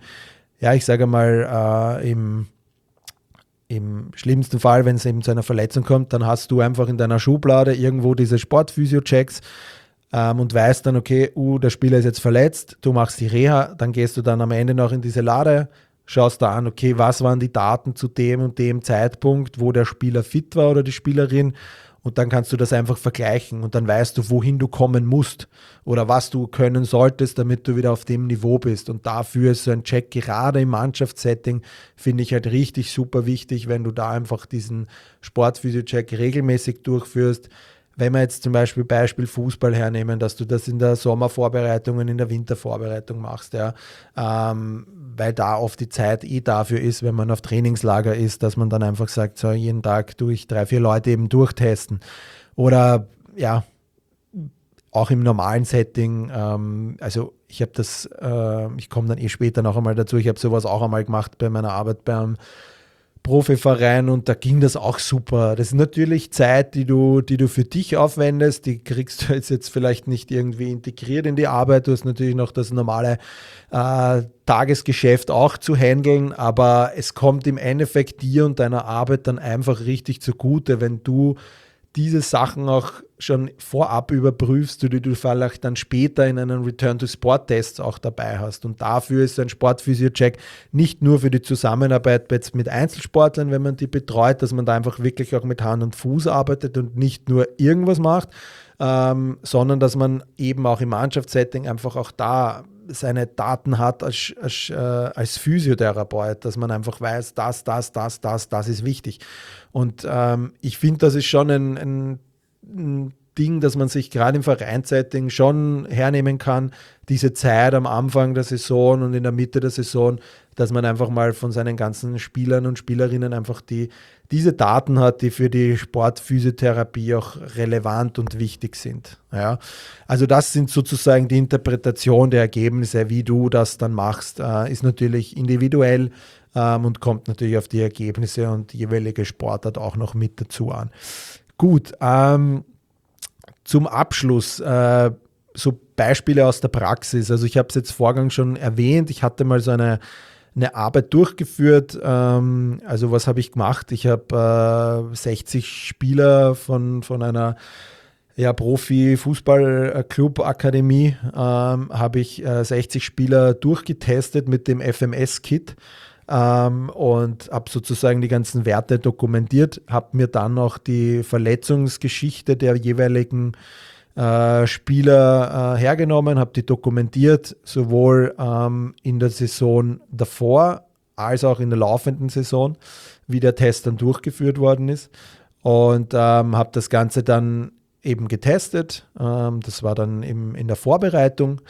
Speaker 2: schlimmsten Fall, wenn es eben zu einer Verletzung kommt, dann hast du einfach in deiner Schublade irgendwo diese Sportphysio-Checks und weißt dann, okay, der Spieler ist jetzt verletzt, du machst die Reha, dann gehst du dann am Ende noch in diese Lade, schaust da an, okay, was waren die Daten zu dem und dem Zeitpunkt, wo der Spieler fit war oder die Spielerin, und dann kannst du das einfach vergleichen und dann weißt du, wohin du kommen musst oder was du können solltest, damit du wieder auf dem Niveau bist. Und dafür ist so ein Check gerade im Mannschaftssetting, finde ich halt richtig super wichtig, wenn du da einfach diesen Sportphysio-Check regelmäßig durchführst. Wenn wir jetzt zum Beispiel Fußball hernehmen, dass du das in der Sommervorbereitung und in der Wintervorbereitung machst, ja, weil da oft die Zeit dafür ist, wenn man auf Trainingslager ist, dass man dann einfach sagt, so jeden Tag tue ich 3-4 Leute eben durchtesten. Oder ja, auch im normalen Setting, also ich habe das, ich komme dann später noch einmal dazu, ich habe sowas auch einmal gemacht bei meiner Arbeit beim Profiverein und da ging das auch super. Das ist natürlich Zeit, die du für dich aufwendest, die kriegst du jetzt vielleicht nicht irgendwie integriert in die Arbeit. Du hast natürlich noch das normale Tagesgeschäft auch zu handeln, aber es kommt im Endeffekt dir und deiner Arbeit dann einfach richtig zugute, wenn du diese Sachen auch schon vorab überprüfst, die du vielleicht dann später in einen Return-to-Sport-Test auch dabei hast. Und dafür ist ein Sportphysio-Check nicht nur für die Zusammenarbeit jetzt mit Einzelsportlern, wenn man die betreut, dass man da einfach wirklich auch mit Hand und Fuß arbeitet und nicht nur irgendwas macht, sondern dass man eben auch im Mannschaftssetting einfach auch da seine Daten hat als Physiotherapeut, dass man einfach weiß, das ist wichtig. Und ich finde, das ist schon ein Ding, dass man sich gerade im Vereinssetting schon hernehmen kann, diese Zeit am Anfang der Saison und in der Mitte der Saison, dass man einfach mal von seinen ganzen Spielern und Spielerinnen einfach diese Daten hat, die für die Sportphysiotherapie auch relevant und wichtig sind. Ja, also das sind sozusagen die Interpretation der Ergebnisse, wie du das dann machst, ist natürlich individuell und kommt natürlich auf die Ergebnisse und die jeweilige Sportart auch noch mit dazu an. Gut, zum Abschluss so Beispiele aus der Praxis. Also ich habe es jetzt vorgangs schon erwähnt, ich hatte mal so eine Arbeit durchgeführt. Also was habe ich gemacht? Ich habe 60 Spieler von einer ja, Profi-Fußball-Club-Akademie habe ich 60 Spieler durchgetestet mit dem FMS-Kit und habe sozusagen die ganzen Werte dokumentiert, habe mir dann auch die Verletzungsgeschichte der jeweiligen Spieler hergenommen, habe die dokumentiert, sowohl in der Saison davor als auch in der laufenden Saison, wie der Test dann durchgeführt worden ist. Und habe das Ganze dann eben getestet. Das war dann in der Vorbereitung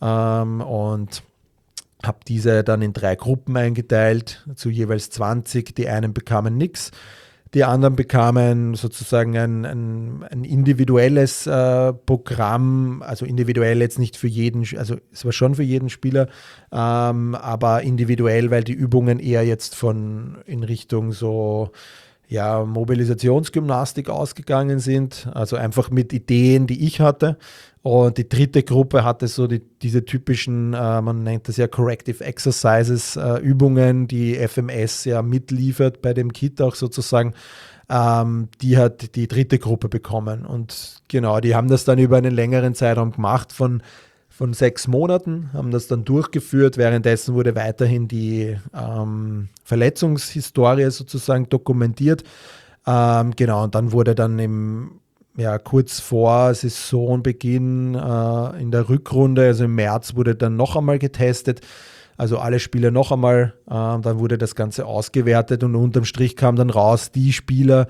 Speaker 2: und habe diese dann in 3 Gruppen eingeteilt, zu jeweils 20. Die einen bekamen nichts, die anderen bekamen sozusagen ein individuelles Programm, also individuell jetzt nicht für jeden, also es war schon für jeden Spieler, aber individuell, weil die Übungen eher jetzt in Richtung so Mobilisationsgymnastik ausgegangen sind, also einfach mit Ideen, die ich hatte. Und die dritte Gruppe hatte so diese typischen, man nennt das ja Corrective Exercises, Übungen, die FMS ja mitliefert bei dem Kit auch sozusagen. Die hat die dritte Gruppe bekommen. Und genau, die haben das dann über einen längeren Zeitraum gemacht von 6 Monaten, haben das dann durchgeführt. Währenddessen wurde weiterhin die Verletzungshistorie sozusagen dokumentiert. Genau, und dann wurde dann kurz vor Saisonbeginn in der Rückrunde, also im März, wurde dann noch einmal getestet. Also alle Spieler noch einmal. Dann wurde das Ganze ausgewertet und unterm Strich kam dann raus, die Spieler,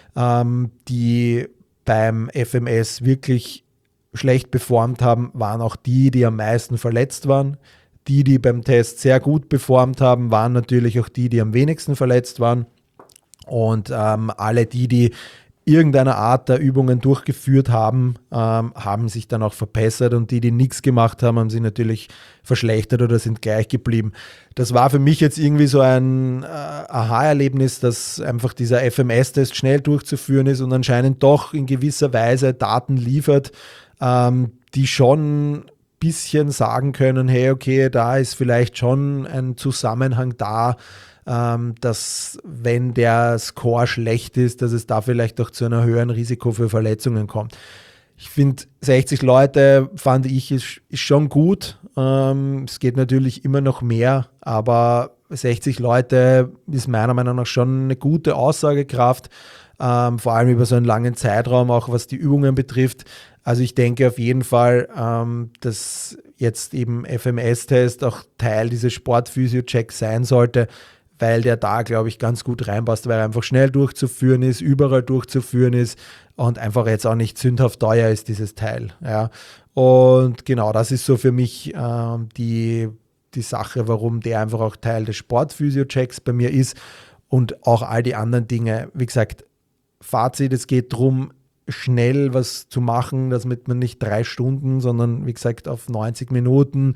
Speaker 2: die beim FMS wirklich schlecht performt haben, waren auch die am meisten verletzt waren. Die beim Test sehr gut performt haben, waren natürlich auch die am wenigsten verletzt waren. Und alle die irgendeine Art der Übungen durchgeführt haben, haben sich dann auch verbessert und die nichts gemacht haben, haben sich natürlich verschlechtert oder sind gleich geblieben. Das war für mich jetzt irgendwie so ein Aha-Erlebnis, dass einfach dieser FMS-Test schnell durchzuführen ist und anscheinend doch in gewisser Weise Daten liefert, die schon ein bisschen sagen können, hey, okay, da ist vielleicht schon ein Zusammenhang da, dass wenn der Score schlecht ist, dass es da vielleicht auch zu einem höheren Risiko für Verletzungen kommt. Ich finde, 60 Leute fand ich ist schon gut. Es geht natürlich immer noch mehr, aber 60 Leute ist meiner Meinung nach schon eine gute Aussagekraft, vor allem über so einen langen Zeitraum, auch was die Übungen betrifft. Also ich denke auf jeden Fall, dass jetzt eben FMS-Test auch Teil dieses Sportphysio-Checks sein sollte, weil der da, glaube ich, ganz gut reinpasst, weil er einfach schnell durchzuführen ist, überall durchzuführen ist und einfach jetzt auch nicht sündhaft teuer ist, dieses Teil. Ja. Und genau, das ist so für mich die Sache, warum der einfach auch Teil des Sportphysio-Checks bei mir ist und auch all die anderen Dinge. Wie gesagt, Fazit, es geht darum, schnell was zu machen, damit man nicht 3 Stunden, sondern wie gesagt auf 90 Minuten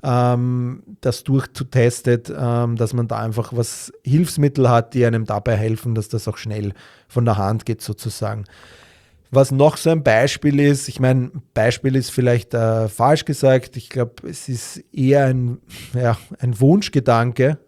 Speaker 2: das durchzutestet, dass man da einfach was Hilfsmittel hat, die einem dabei helfen, dass das auch schnell von der Hand geht sozusagen. Was noch so ein Beispiel ist, ich meine, Beispiel ist vielleicht falsch gesagt, ich glaube, es ist eher ein Wunschgedanke.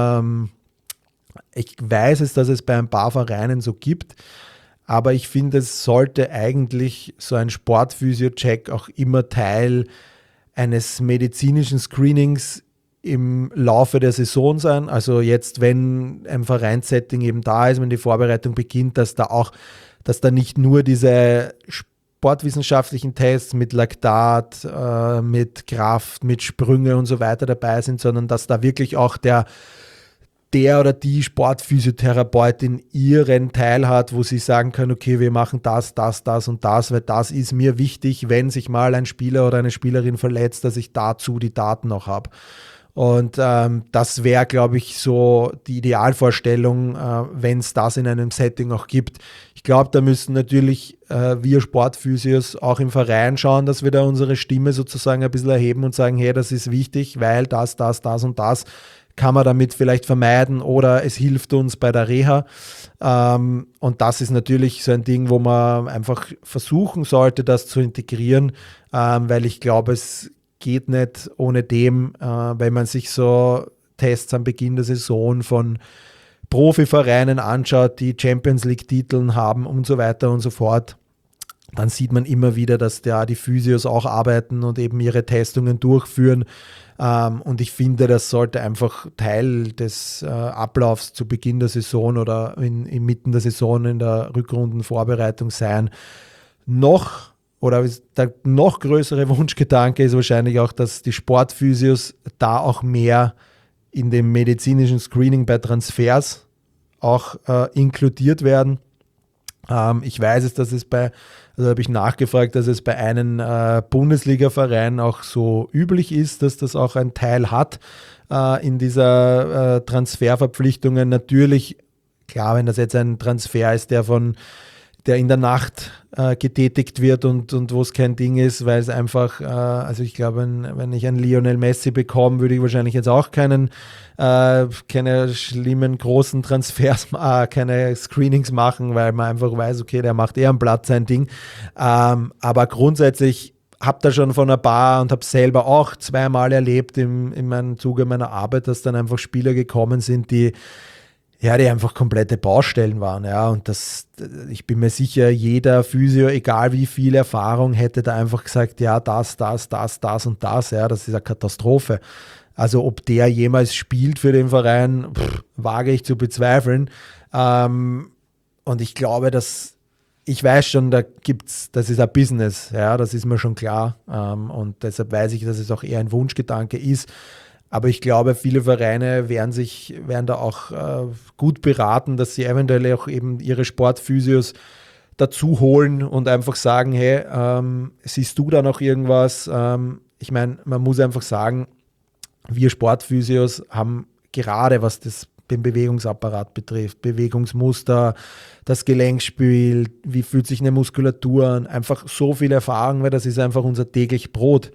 Speaker 2: Ich weiß es, dass es bei ein paar Vereinen so gibt, aber ich finde, es sollte eigentlich so ein Sportphysio-Check auch immer Teil eines medizinischen Screenings im Laufe der Saison sein. Also jetzt, wenn ein Vereinssetting eben da ist, wenn die Vorbereitung beginnt, dass da nicht nur diese sportwissenschaftlichen Tests mit Laktat, mit Kraft, mit Sprünge und so weiter dabei sind, sondern dass da wirklich auch der oder die Sportphysiotherapeutin ihren Teil hat, wo sie sagen kann, okay, wir machen das und das, weil das ist mir wichtig, wenn sich mal ein Spieler oder eine Spielerin verletzt, dass ich dazu die Daten noch habe. Und das wäre, glaube ich, so die Idealvorstellung, wenn es das in einem Setting auch gibt. Ich glaube, da müssen natürlich wir Sportphysios auch im Verein schauen, dass wir da unsere Stimme sozusagen ein bisschen erheben und sagen, hey, das ist wichtig, weil das und das kann man damit vielleicht vermeiden oder es hilft uns bei der Reha. Und das ist natürlich so ein Ding, wo man einfach versuchen sollte, das zu integrieren, weil ich glaube, es geht nicht ohne dem, wenn man sich so Tests am Beginn der Saison von Profivereinen anschaut, die Champions League-Titeln haben und so weiter und so fort. dann sieht man immer wieder, dass da die Physios auch arbeiten und eben ihre Testungen durchführen. Und ich finde, das sollte einfach Teil des Ablaufs zu Beginn der Saison oder inmitten der Saison in der Rückrundenvorbereitung sein. Der noch größere Wunschgedanke ist wahrscheinlich auch, dass die Sportphysios da auch mehr in dem medizinischen Screening bei Transfers auch inkludiert werden. Ich weiß es, dass es habe ich nachgefragt, dass es bei einem Bundesliga-Verein auch so üblich ist, dass das auch einen Teil hat in dieser Transferverpflichtungen. Natürlich, klar, wenn das jetzt ein Transfer ist, der in der Nacht getätigt wird und wo es kein Ding ist, weil es einfach, also ich glaube, wenn ich einen Lionel Messi bekomme, würde ich wahrscheinlich jetzt auch keine schlimmen großen Transfers, keine Screenings machen, weil man einfach weiß, okay, der macht am Platz sein Ding. Aber grundsätzlich habe da schon von ein paar und habe selber auch zweimal erlebt in meinem Zuge meiner Arbeit, dass dann einfach Spieler gekommen sind, die einfach komplette Baustellen waren. Ja, und ich bin mir sicher, jeder Physio, egal wie viel Erfahrung, hätte da einfach gesagt, ja, das und das, ja, das ist eine Katastrophe. Also ob der jemals spielt für den Verein, wage ich zu bezweifeln. Und ich glaube, ich weiß schon, das ist ein Business, ja, das ist mir schon klar. Und deshalb weiß ich, dass es auch eher ein Wunschgedanke ist. Aber ich glaube, viele Vereine wären da auch gut beraten, dass sie eventuell auch eben ihre Sportphysios dazu holen und einfach sagen, hey, siehst du da noch irgendwas? Ich meine, man muss einfach sagen, wir Sportphysios haben gerade, was den Bewegungsapparat betrifft, Bewegungsmuster, das Gelenkspiel, wie fühlt sich eine Muskulatur an, einfach so viel Erfahrung, weil das ist einfach unser täglich Brot.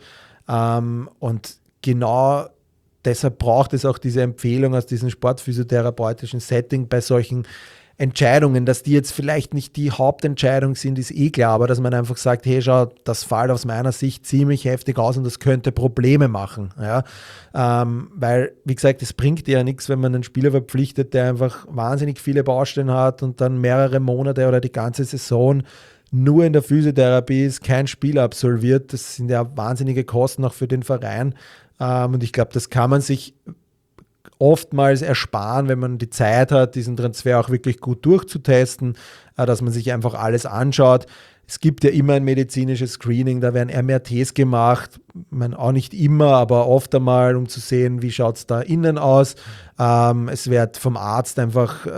Speaker 2: Und genau deshalb braucht es auch diese Empfehlung aus diesem sportphysiotherapeutischen Setting bei solchen Entscheidungen, dass die jetzt vielleicht nicht die Hauptentscheidung sind, ist klar, aber dass man einfach sagt, hey, schau, das fällt aus meiner Sicht ziemlich heftig aus und das könnte Probleme machen. Ja? Weil, wie gesagt, es bringt ja nichts, wenn man einen Spieler verpflichtet, der einfach wahnsinnig viele Baustellen hat und dann mehrere Monate oder die ganze Saison nur in der Physiotherapie ist, kein Spiel absolviert. Das sind ja wahnsinnige Kosten auch für den Verein. Und ich glaube, das kann man sich oftmals ersparen, wenn man die Zeit hat, diesen Transfer auch wirklich gut durchzutesten, dass man sich einfach alles anschaut. Es gibt ja immer ein medizinisches Screening, da werden MRTs gemacht, ich meine, auch nicht immer, aber oft einmal, um zu sehen, wie schaut es da innen aus. Es wird vom Arzt einfach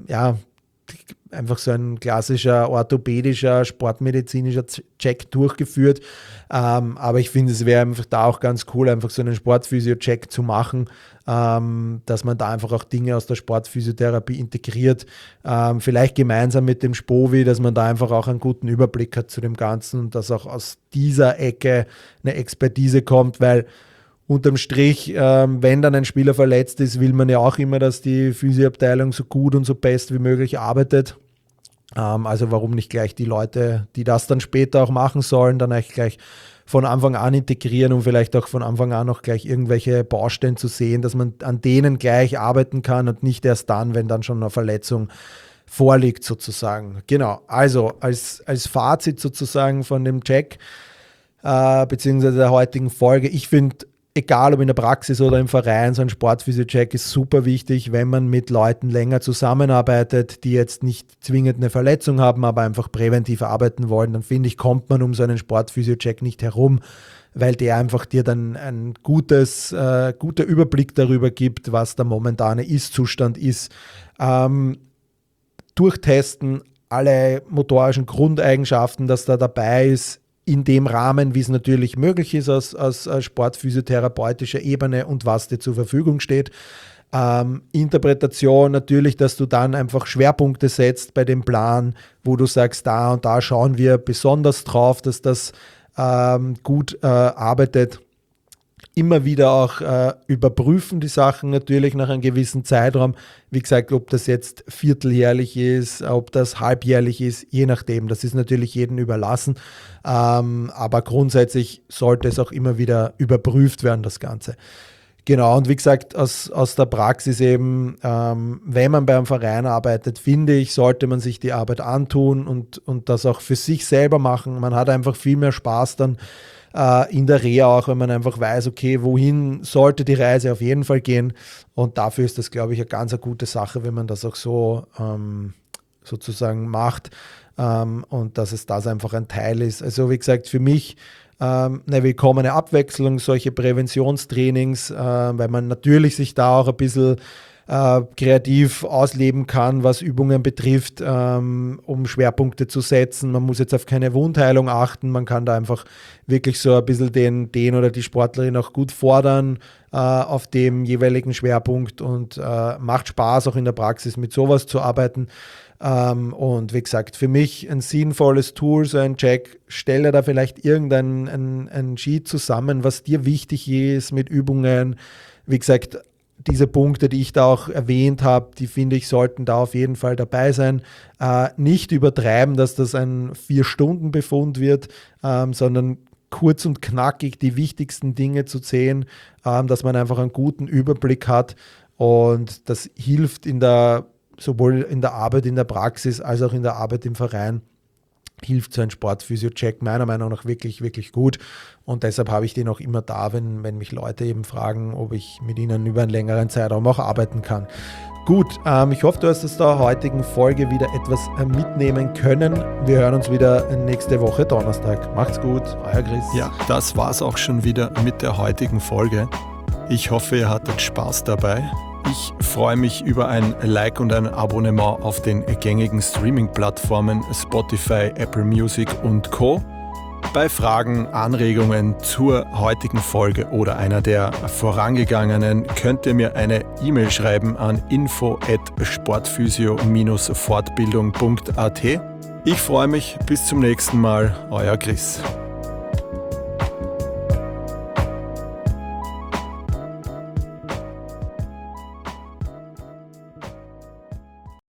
Speaker 2: so ein klassischer orthopädischer, sportmedizinischer Check durchgeführt. Aber ich finde, es wäre einfach da auch ganz cool, einfach so einen Sportphysio-Check zu machen, dass man da einfach auch Dinge aus der Sportphysiotherapie integriert. Vielleicht gemeinsam mit dem Spovi, dass man da einfach auch einen guten Überblick hat zu dem Ganzen und dass auch aus dieser Ecke eine Expertise kommt, weil unterm Strich, wenn dann ein Spieler verletzt ist, will man ja auch immer, dass die Physioabteilung so gut und so best wie möglich arbeitet. Also warum nicht gleich die Leute, die das dann später auch machen sollen, dann eigentlich gleich von Anfang an integrieren und vielleicht auch von Anfang an auch gleich irgendwelche Baustellen zu sehen, dass man an denen gleich arbeiten kann und nicht erst dann, wenn dann schon eine Verletzung vorliegt sozusagen. Genau, also als Fazit sozusagen von dem Check beziehungsweise der heutigen Folge, ich finde, egal ob in der Praxis oder im Verein, so ein Sportphysio-Check ist super wichtig, wenn man mit Leuten länger zusammenarbeitet, die jetzt nicht zwingend eine Verletzung haben, aber einfach präventiv arbeiten wollen, dann finde ich, kommt man um so einen Sportphysio-Check nicht herum, weil der einfach dir dann ein guter Überblick darüber gibt, was der momentane Ist-Zustand ist. Durchtesten, alle motorischen Grundeigenschaften, dass da dabei ist, in dem Rahmen, wie es natürlich möglich ist aus sportphysiotherapeutischer Ebene und was dir zur Verfügung steht. Interpretation natürlich, dass du dann einfach Schwerpunkte setzt bei dem Plan, wo du sagst, da und da schauen wir besonders drauf, dass das gut arbeitet. Immer wieder auch überprüfen die Sachen natürlich nach einem gewissen Zeitraum. Wie gesagt, ob das jetzt vierteljährlich ist, ob das halbjährlich ist, je nachdem. Das ist natürlich jedem überlassen. Aber grundsätzlich sollte es auch immer wieder überprüft werden, das Ganze. Genau, und wie gesagt, aus der Praxis eben, wenn man beim Verein arbeitet, finde ich, sollte man sich die Arbeit antun und das auch für sich selber machen. Man hat einfach viel mehr Spaß dann in der Reha auch, wenn man einfach weiß, okay, wohin sollte die Reise auf jeden Fall gehen. Und dafür ist das, glaube ich, eine ganz gute Sache, wenn man das auch so sozusagen macht und dass es das einfach ein Teil ist. Also wie gesagt, für mich eine willkommene Abwechslung, solche Präventionstrainings, weil man natürlich sich da auch ein bisschen kreativ ausleben kann, was Übungen betrifft, um Schwerpunkte zu setzen. Man muss jetzt auf keine Wundheilung achten, man kann da einfach wirklich so ein bisschen den oder die Sportlerin auch gut fordern auf dem jeweiligen Schwerpunkt und macht Spaß, auch in der Praxis mit sowas zu arbeiten. Und wie gesagt, für mich ein sinnvolles Tool, so ein Check, stelle da vielleicht ein Sheet zusammen, was dir wichtig ist mit Übungen. Wie gesagt, diese Punkte, die ich da auch erwähnt habe, die finde ich, sollten da auf jeden Fall dabei sein. Nicht übertreiben, dass das ein 4-Stunden-Befund wird, sondern kurz und knackig die wichtigsten Dinge zu sehen, dass man einfach einen guten Überblick hat. Und das hilft sowohl in der Arbeit in der Praxis als auch in der Arbeit im Verein, hilft so ein Sportphysio-Check meiner Meinung nach wirklich, wirklich gut. Und deshalb habe ich den auch immer da, wenn mich Leute eben fragen, ob ich mit ihnen über einen längeren Zeitraum auch arbeiten kann. Gut, ich hoffe, du hast aus der heutigen Folge wieder etwas mitnehmen können. Wir hören uns wieder nächste Woche Donnerstag. Macht's gut, euer Chris.
Speaker 3: Ja, das war's auch schon wieder mit der heutigen Folge. Ich hoffe, ihr hattet Spaß dabei. Ich freue mich über ein Like und ein Abonnement auf den gängigen Streaming-Plattformen Spotify, Apple Music und Co. Bei Fragen, Anregungen zur heutigen Folge oder einer der vorangegangenen könnt ihr mir eine E-Mail schreiben an info@sportphysio-fortbildung.at. Ich freue mich, bis zum nächsten Mal, euer Chris.